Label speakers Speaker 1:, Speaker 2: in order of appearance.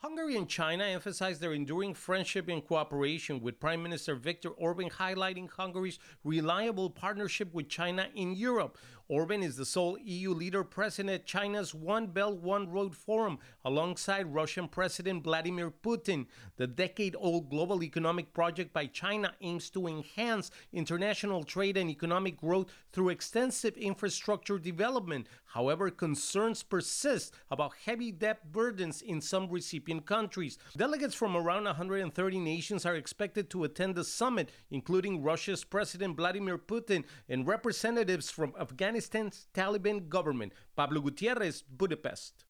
Speaker 1: Hungary and China emphasized their enduring friendship and cooperation, with Prime Minister Viktor Orban highlighting Hungary's reliable partnership with China in Europe. Orban is the sole EU leader present at China's One Belt, One Road Forum, alongside Russian President Vladimir Putin. The decade-old global economic project by China aims to enhance international trade and economic growth through extensive infrastructure development. However, concerns persist about heavy debt burdens in some recipient countries. Delegates from around 130 nations are expected to attend the summit, including Russia's President Vladimir Putin and representatives from Afghanistan's Taliban government. Pablo Gutierrez, Budapest.